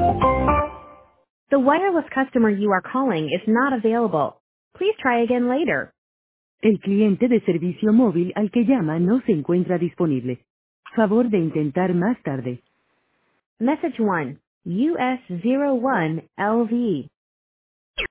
The wireless customer you are calling is not available. Please try again later. El cliente de servicio móvil al que llama no se encuentra disponible. Favor de intentar más tarde. Message 1, US01LV.